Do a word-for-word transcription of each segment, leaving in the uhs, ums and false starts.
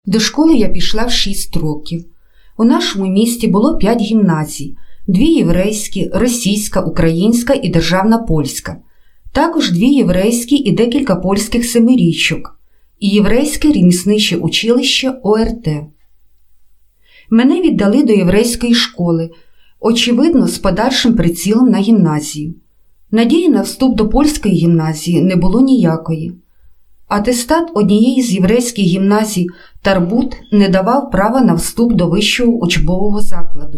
До школи я пішла в шість років. У нашому місті було п'ять гімназій, дві єврейські, російська, українська і державна польська, також дві єврейські і декілька польських семирічок, і єврейське ремісниче училище О Р Т. Мене віддали до єврейської школи, очевидно, з подальшим прицілом на гімназію. Надії на вступ до польської гімназії не було ніякої. Атестат однієї з єврейських гімназій Тарбут не давав права на вступ до вищого учбового закладу.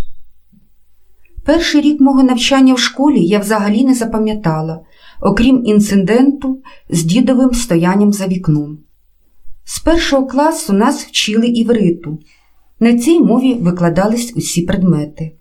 Перший рік мого навчання в школі я взагалі не запам'ятала, окрім інциденту з дідовим стоянням за вікном. З першого класу нас вчили івриту. На цій мові викладались усі предмети.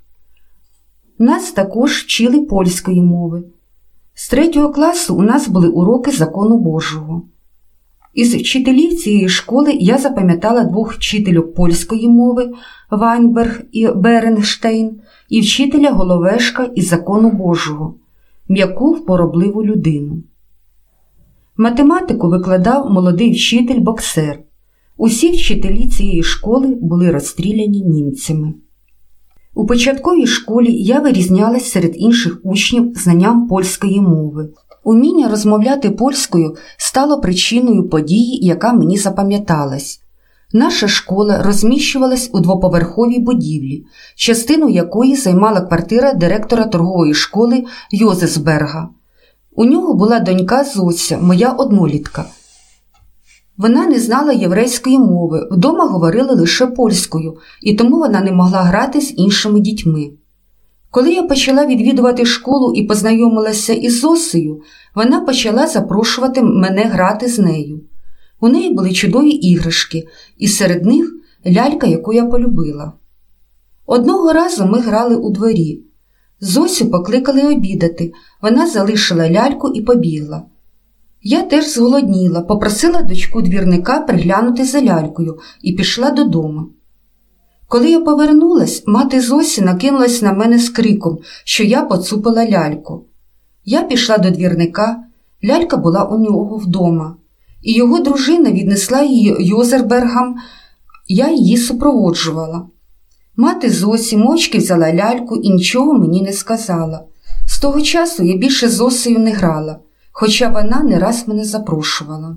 Нас також вчили польської мови. З третього класу у нас були уроки закону Божого. Із вчителів цієї школи я запам'ятала двох вчителів польської мови Вайнберг і Беренштейн і вчителя Головешка із закону Божого, м'яку впоробливу людину. Математику викладав молодий вчитель-боксер. Усі вчителі цієї школи були розстріляні німцями. У початковій школі я вирізнялась серед інших учнів знанням польської мови. Уміння розмовляти польською стало причиною події, яка мені запам'яталась. Наша школа розміщувалась у двоповерховій будівлі, частину якої займала квартира директора торгової школи Йозефсберга. У нього була донька Зося, моя однолітка. Вона не знала єврейської мови, вдома говорили лише польською, і тому вона не могла грати з іншими дітьми. Коли я почала відвідувати школу і познайомилася із Зосею, вона почала запрошувати мене грати з нею. У неї були чудові іграшки, і серед них лялька, яку я полюбила. Одного разу ми грали у дворі. Зосю покликали обідати, вона залишила ляльку і побігла. Я теж зголодніла, попросила дочку двірника приглянути за лялькою і пішла додому. Коли я повернулась, мати Зосі накинулась на мене з криком, що я поцупила ляльку. Я пішла до двірника, лялька була у нього вдома, і його дружина віднесла її Йозефсбергам, я її супроводжувала. Мати Зосі мовчки взяла ляльку і нічого мені не сказала. З того часу я більше з Зосею не грала, хоча вона не раз мене запрошувала.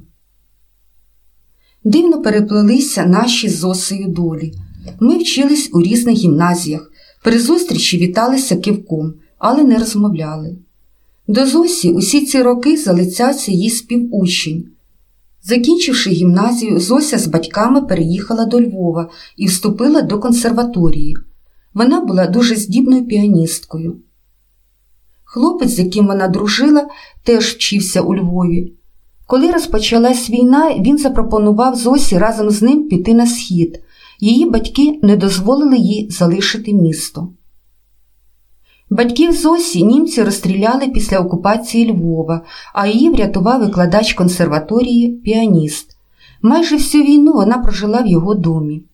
Дивно переплелися наші з Зосею долі. Ми вчились у різних гімназіях, при зустрічі віталися кивком, але не розмовляли. До Зосі усі ці роки залицявся її співучень. Закінчивши гімназію, Зося з батьками переїхала до Львова і вступила до консерваторії. Вона була дуже здібною піаністкою. Хлопець, з яким вона дружила, теж вчився у Львові. Коли розпочалась війна, він запропонував Зосі разом з ним піти на схід. Її батьки не дозволили їй залишити місто. Батьків Зосі німці розстріляли після окупації Львова, а її врятував викладач консерваторії, піаніст. Майже всю війну вона прожила в його домі.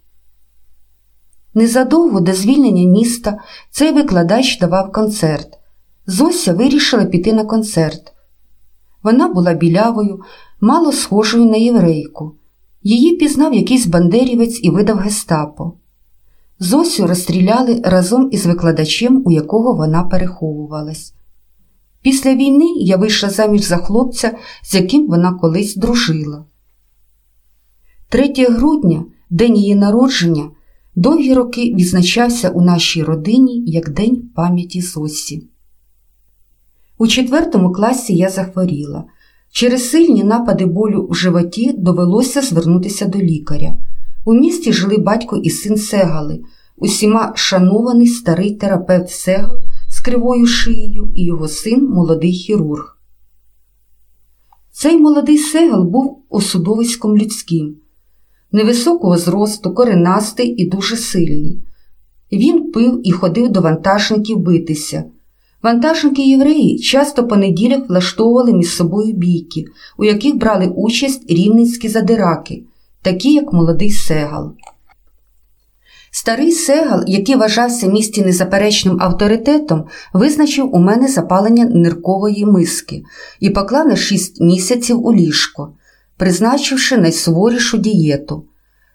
Незадовго до звільнення міста цей викладач давав концерт. Зося вирішила піти на концерт. Вона була білявою, мало схожою на єврейку. Її пізнав якийсь бандерівець і видав гестапо. Зосю розстріляли разом із викладачем, у якого вона переховувалась. Після війни я вийшла заміж за хлопця, з яким вона колись дружила. третього грудня, день її народження, довгі роки відзначався у нашій родині як День пам'яті Зосі. У четвертому класі я захворіла. Через сильні напади болю в животі довелося звернутися до лікаря. У місті жили батько і син Сегали, усіма шанований старий терапевт Сегал з кривою шиєю і його син – молодий хірург. Цей молодий Сегал був осудовиськом людським. Невисокого зросту, коренастий і дуже сильний. Він пив і ходив до вантажників битися. Вантажники-євреї часто по неділях влаштовували між собою бійки, у яких брали участь рівненські задираки, такі як молодий Сегал. Старий Сегал, який вважався в місті незаперечним авторитетом, визначив у мене запалення ниркової миски і поклав на шість місяців у ліжко, призначивши найсуворішу дієту.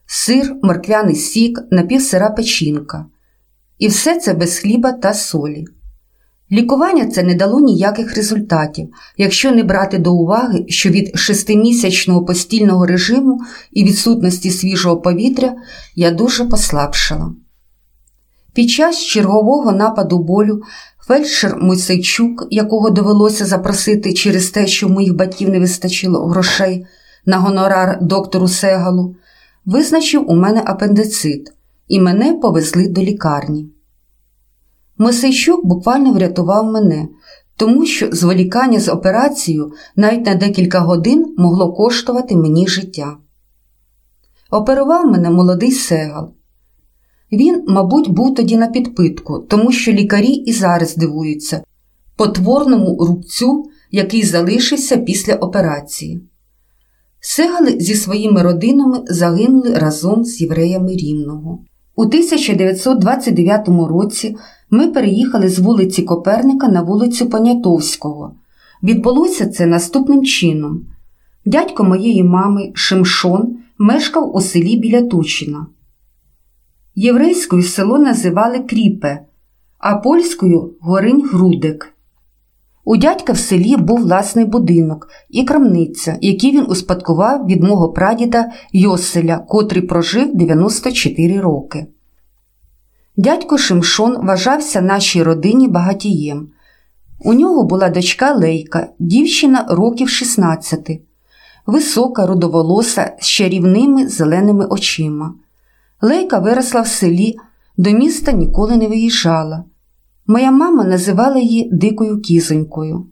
сир, морквяний сік, напівсира печінка. І все це без хліба та солі. Лікування це не дало ніяких результатів, якщо не брати до уваги, що від шестимісячного постільного режиму і відсутності свіжого повітря я дуже послабшала. Під час чергового нападу болю фельдшер Мойсейчук, якого довелося запросити через те, що в моїх батьків не вистачило грошей на гонорар доктору Сегалу, визначив у мене апендицит, і мене повезли до лікарні. Мойсейчук буквально врятував мене, тому що зволікання з операцією навіть на декілька годин могло коштувати мені життя. Оперував мене молодий Сегал. Він, мабуть, був тоді на підпитку, тому що лікарі і зараз дивуються потворному рубцю, який залишився після операції. Сегали зі своїми родинами загинули разом з євреями Рівного. У тисяча дев'ятсот двадцять дев'ятому році ми переїхали з вулиці Коперника на вулицю Понятовського. Відбулося це наступним чином. Дядько моєї мами, Шимшон, мешкав у селі біля Тучина. Єврейською село називали Кріпе, а польською – Горинь-Грудек. У дядька в селі був власний будинок і крамниця, які він успадкував від мого прадіда Йоселя, котрий прожив дев'яносто чотири роки. Дядько Шимшон вважався нашій родині багатієм. У нього була дочка Лейка, дівчина років шістнадцяти, висока, рудоволоса, з чарівними зеленими очима. Лейка виросла в селі, до міста ніколи не виїжджала. Моя мама називала її дикою кізонькою.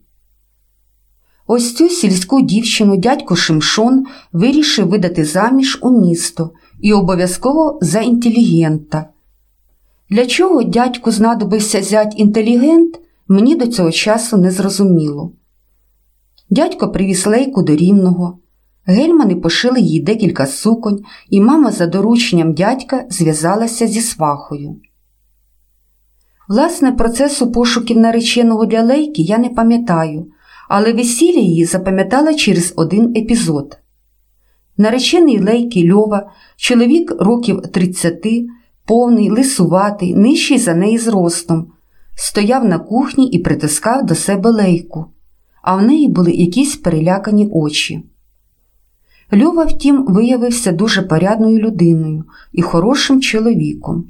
Ось цю сільську дівчину дядько Шимшон вирішив видати заміж у місто і обов'язково за інтелігента. Для чого дядьку знадобився зять інтелігент, мені до цього часу не зрозуміло. Дядько привіз Лейку до Рівного. Гельмани пошили їй декілька суконь, і мама за дорученням дядька зв'язалася зі свахою. Власне, процесу пошуків нареченого для Лейки я не пам'ятаю, але весілля її запам'ятала через один епізод. Наречений Лейки Льова, чоловік років тридцяти, повний, лисуватий, нижчий за неї зростом, стояв на кухні і притискав до себе Лейку, а в неї були якісь перелякані очі. Льова, втім, виявився дуже порядною людиною і хорошим чоловіком.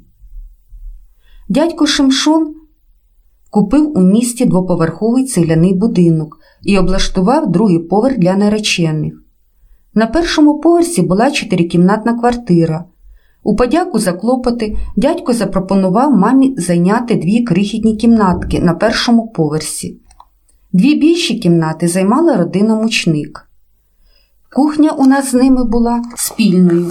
Дядько Шимшон купив у місті двоповерховий цегляний будинок і облаштував другий поверх для наречених. На першому поверсі була чотирикімнатна квартира. У подяку за клопоти дядько запропонував мамі зайняти дві крихітні кімнатки на першому поверсі. Дві більші кімнати займала родина Мучник. Кухня у нас з ними була спільною.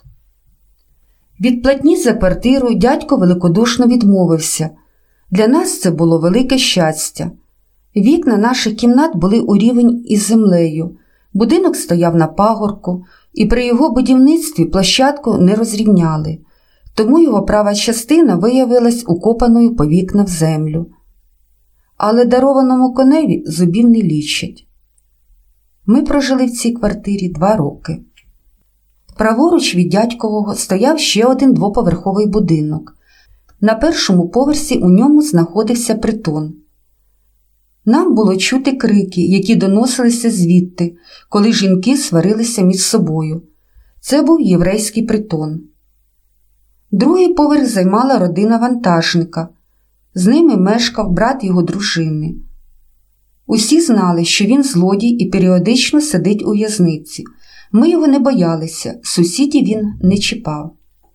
Від платні за квартиру дядько великодушно відмовився. Для нас це було велике щастя. Вікна наших кімнат були у рівень із землею. Будинок стояв на пагорку, і при його будівництві площадку не розрівняли, тому його права частина виявилась укопаною по вікна в землю. Але дарованому коневі зубів не лічать. Ми прожили в цій квартирі два роки. Праворуч від дядькового стояв ще один двоповерховий будинок. На першому поверсі у ньому знаходився притон. Нам було чути крики, які доносилися звідти, коли жінки сварилися між собою. Це був єврейський притон. Другий поверх займала родина вантажника. З ними мешкав брат його дружини. Усі знали, що він злодій і періодично сидить у в'язниці. Ми його не боялися, сусідів він не чіпав.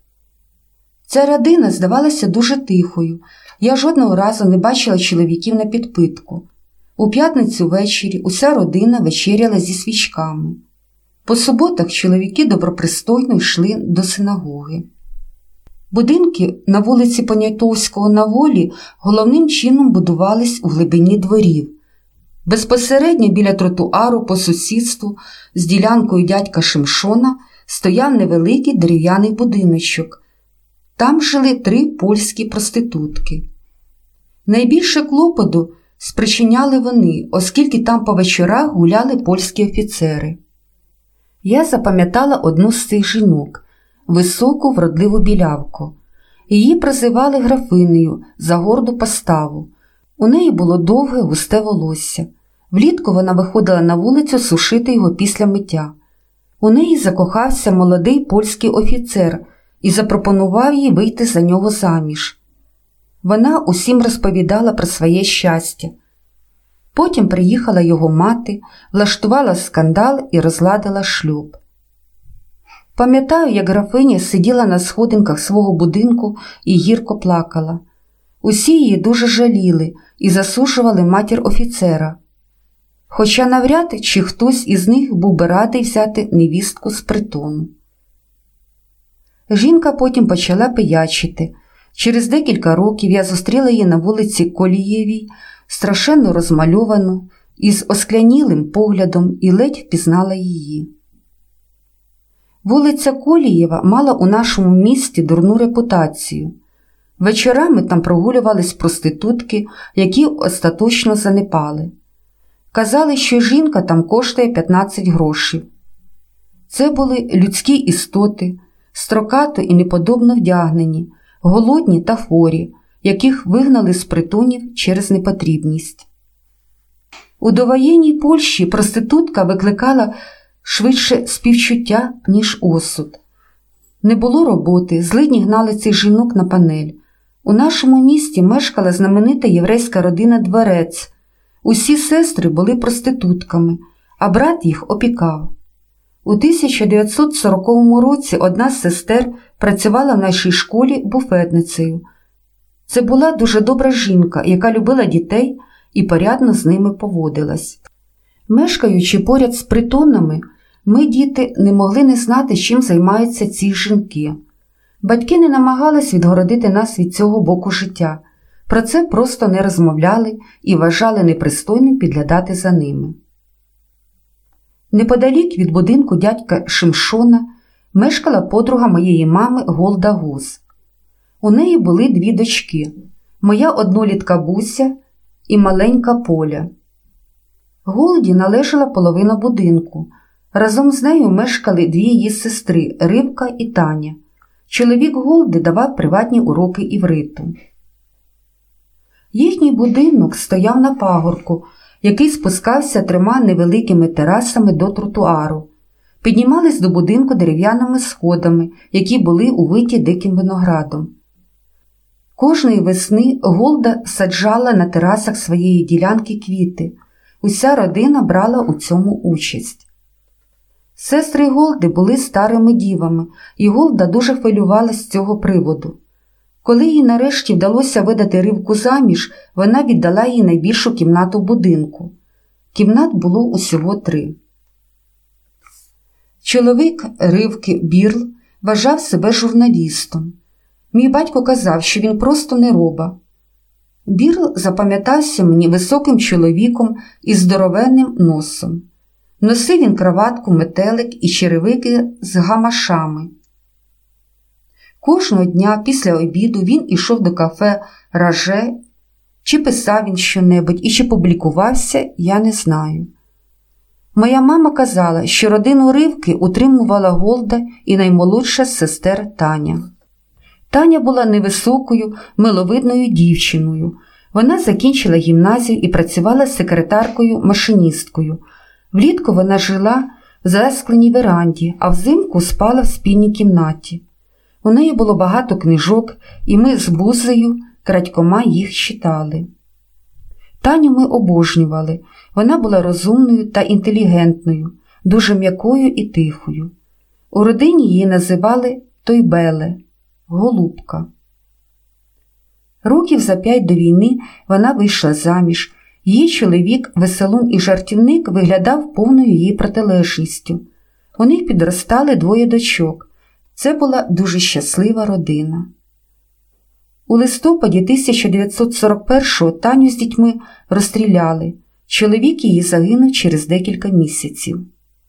Ця родина здавалася дуже тихою. Я жодного разу не бачила чоловіків на підпитку. У п'ятницю ввечері уся родина вечеряла зі свічками. По суботах чоловіки добропристойно йшли до синагоги. Будинки на вулиці Понятовського на Волі головним чином будувались у глибині дворів. Безпосередньо біля тротуару по сусідству з ділянкою дядька Шимшона стояв невеликий дерев'яний будиночок. Там жили три польські проститутки. Найбільше клопоту спричиняли вони, оскільки там по вечорах гуляли польські офіцери. Я запам'ятала одну з цих жінок. високу вродливу білявку. Її прозивали графинею за горду поставу. У неї було довге густе волосся. Влітку вона виходила на вулицю сушити його після миття. У неї закохався молодий польський офіцер і запропонував їй вийти за нього заміж. Вона усім розповідала про своє щастя. Потім приїхала його мати, влаштувала скандал і розладила шлюб. Пам'ятаю, як графиня сиділа на сходинках свого будинку і гірко плакала. Усі її дуже жаліли і засуджували матір офіцера. Хоча навряд чи хтось із них був би радий взяти невістку з притону. Жінка потім почала пиячити. Через декілька років я зустріла її на вулиці Колієвій, страшенно розмальовану, із осклянілим поглядом, і ледь впізнала її. Вулиця Колієва мала у нашому місті дурну репутацію. Вечорами там прогулювались проститутки, які остаточно занепали. Казали, що жінка там коштує п'ятнадцять грошів. Це були людські істоти, строкато і неподобно вдягнені, голодні та хворі, яких вигнали з притонів через непотрібність. У довоєнній Польщі проститутка викликала швидше співчуття, ніж осуд. Не було роботи, злидні гнали цих жінок на панель. У нашому місті мешкала знаменита єврейська родина Дворець. Усі сестри були проститутками, а брат їх опікав. У тисяча дев'ятсот сороковому році одна з сестер працювала в нашій школі буфетницею. Це була дуже добра жінка, яка любила дітей і порядно з ними поводилась. Мешкаючи поряд з притонами, ми, діти, не могли не знати, чим займаються ці жінки. Батьки не намагались відгородити нас від цього боку життя. Про це просто не розмовляли і вважали непристойним підглядати за ними. Неподалік від будинку дядька Шимшона мешкала подруга моєї мами Голда Гуз. У неї були дві дочки – моя однолітка Буся і маленька Поля. Голді належала половина будинку. Разом з нею мешкали дві її сестри – Ривка і Таня. Чоловік Голди давав приватні уроки івриту. Їхній будинок стояв на пагорку, який спускався трьома невеликими терасами до тротуару. Піднімались до будинку дерев'яними сходами, які були увиті диким виноградом. Кожної весни Голда саджала на терасах своєї ділянки квіти. Уся родина брала у цьому участь. Сестри Голди були старими дівами, і Голда дуже хвилювалась з цього приводу. Коли їй нарешті вдалося видати Ривку заміж, вона віддала їй найбільшу кімнату в будинку. Кімнат було усього три. Чоловік Ривки, Бірл, вважав себе журналістом. Мій батько казав, що він просто нероба. Бірл запам'ятався мені високим чоловіком із здоровенним носом. Носив він краватку, метелик і черевики з гамашами. Кожного дня після обіду він ішов до кафе «Раже», чи писав він щонебудь і чи публікувався, я не знаю. Моя мама казала, що родину Ривки утримувала Голда і наймолодша з сестер Таня. Таня була невисокою, миловидною дівчиною. Вона закінчила гімназію і працювала секретаркою-машиністкою. Влітку вона жила в заскленій веранді, а взимку спала в спільній кімнаті. У неї було багато книжок, і ми з Бузею крадькома їх читали. Таню ми обожнювали. Вона була розумною та інтелігентною, дуже м'якою і тихою. У родині її називали Тойбеле – голубка. Років за п'ять до війни вона вийшла заміж. Її чоловік, веселун і жартівник, виглядав повною її протилежністю. У них підростали двоє дочок. Це була дуже щаслива родина. У листопаді тисяча дев'ятсот сорок першого Таню з дітьми розстріляли. Чоловік її загинув через декілька місяців.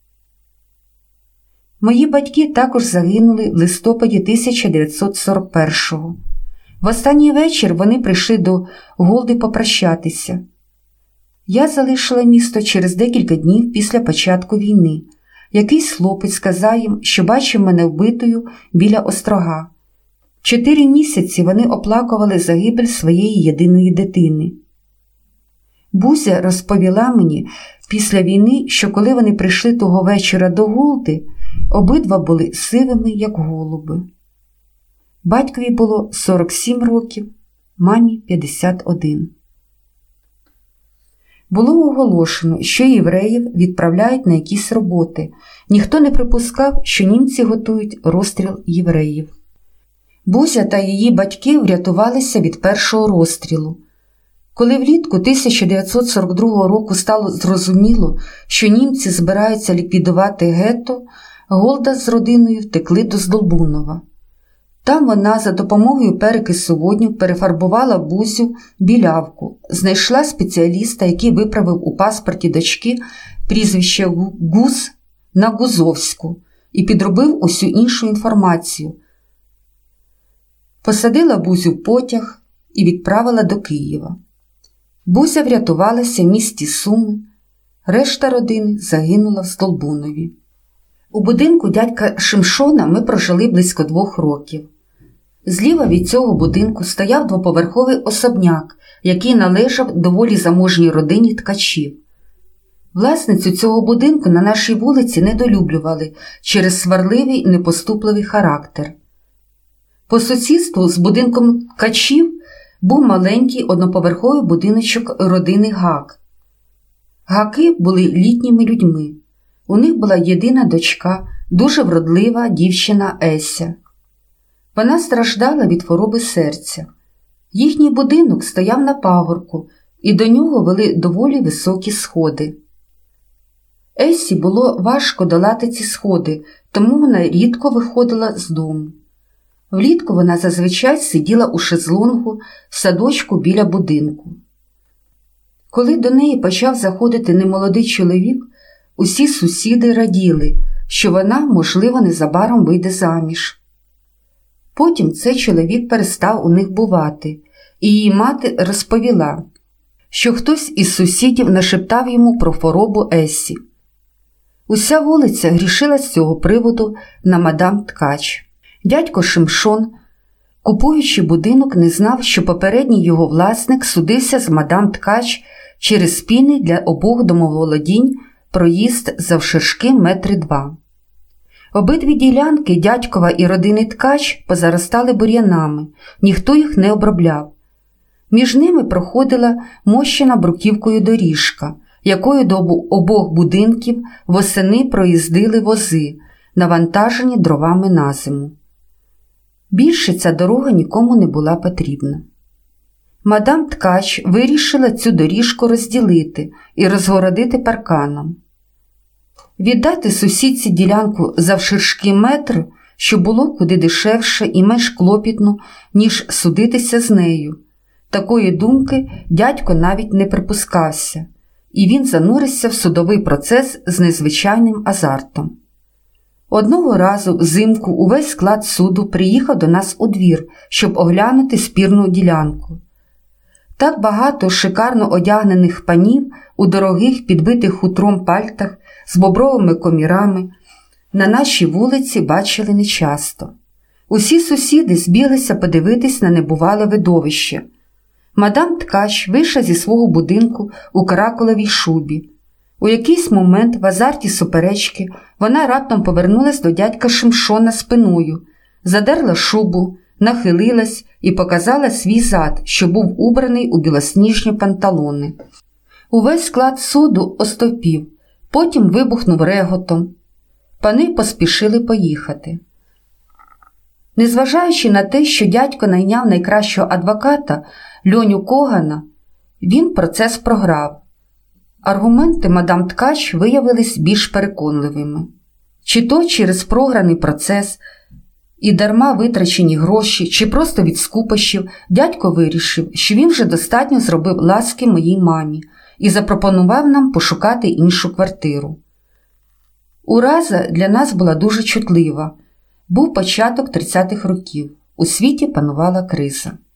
Мої батьки також загинули в листопаді тисяча дев'ятсот сорок першого. В останній вечір вони прийшли до Голди попрощатися. Я залишила місто через декілька днів після початку війни. Якийсь хлопець сказав їм, що бачив мене вбитою біля острога. Чотири місяці вони оплакували загибель своєї єдиної дитини. Бузя розповіла мені після війни, що коли вони прийшли того вечора до Гулди, обидва були сивими, як голуби. Батькові було сорок сім років, мамі п'ятдесят один. Було оголошено, що євреїв відправляють на якісь роботи. Ніхто не припускав, що німці готують розстріл євреїв. Бузя та її батьки врятувалися від першого розстрілу. Коли влітку тисяча дев'ятсот сорок другого року стало зрозуміло, що німці збираються ліквідувати гетто, Голда з родиною втекли до Здолбунова. Там вона за допомогою перекису водню перефарбувала Бузю в білявку, знайшла спеціаліста, який виправив у паспорті дочки прізвище Гуз на Гузовську і підробив усю іншу інформацію. Посадила Бузю в потяг і відправила до Києва. Бузя врятувалася в місті Суми, решта родини загинула в Здолбунові. У будинку дядька Шимшона ми прожили близько двох років. Зліва від цього будинку стояв двоповерховий особняк, який належав доволі заможній родині ткачів. Власницю цього будинку на нашій вулиці недолюблювали через сварливий непоступливий характер. По сусідству з будинком ткачів був маленький одноповерховий будиночок родини Гак. Гаки були літніми людьми. У них була єдина дочка, дуже вродлива дівчина Еся. Вона страждала від хвороби серця. Їхній будинок стояв на пагорку, і до нього вели доволі високі сходи. Есі було важко долати ці сходи, тому вона рідко виходила з дому. Влітку вона зазвичай сиділа у шезлонгу в садочку біля будинку. Коли до неї почав заходити немолодий чоловік, усі сусіди раділи, що вона, можливо, незабаром вийде заміж. Потім цей чоловік перестав у них бувати, і її мати розповіла, що хтось із сусідів нашептав йому про хворобу Есі. Уся вулиця грішила з цього приводу на мадам Ткач. Дядько Шимшон, купуючи будинок, не знав, що попередній його власник судився з мадам Ткач через спільний для обох домоволодінь проїзд завширшки метри два. Обидві ділянки дядькова і родини Ткач позаростали бур'янами, ніхто їх не обробляв. Між ними проходила мощена бруківкою доріжка, якою до обох будинків восени проїздили вози, навантажені дровами на зиму. Більше ця дорога нікому не була потрібна. Мадам Ткач вирішила цю доріжку розділити і розгородити парканом. Віддати сусідці ділянку завширшки метр, що було куди дешевше і менш клопітно, ніж судитися з нею. Такої думки дядько навіть не припускався, і він занурився в судовий процес з незвичайним азартом. Одного разу взимку увесь склад суду приїхав до нас у двір, щоб оглянути спірну ділянку. Так багато шикарно одягнених панів у дорогих підбитих хутром пальтах з бобровими комірами на нашій вулиці бачили нечасто. Усі сусіди збіглися подивитись на небувале видовище. Мадам Ткач вийшла зі свого будинку у каракулевій шубі. У якийсь момент в азарті суперечки вона раптом повернулась до дядька Шимшона спиною, задерла шубу, нахилилась і показала свій зад, що був убраний у білосніжні панталони. Увесь склад суду остовпів, потім вибухнув реготом. Пани поспішили поїхати. Незважаючи на те, що дядько найняв найкращого адвоката, Льоню Когана, він процес програв. Аргументи мадам Ткач виявились більш переконливими. Чи то через програний процес і дарма витрачені гроші, чи просто від скупощів, дядько вирішив, що він вже достатньо зробив ласки моїй мамі і запропонував нам пошукати іншу квартиру. Ураза для нас була дуже чутлива. Був початок тридцятих років. У світі панувала криза.